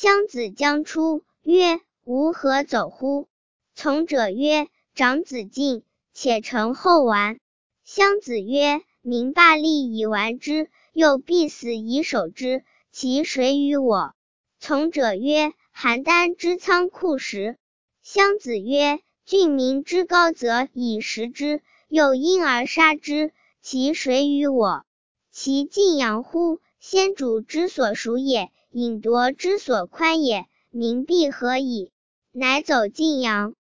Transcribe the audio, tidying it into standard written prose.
襄子将出，曰：吾何走乎？从者曰：长子进，且成后完。襄子曰：民罢利以玩之，又必死以守之，其谁与我？从者曰：邯郸之仓库石。襄子曰：郡民之高则以食之，又因而杀之，其谁与我？其晋阳乎？先主之所属也，引夺之所宽也，民必何矣？乃走晋阳。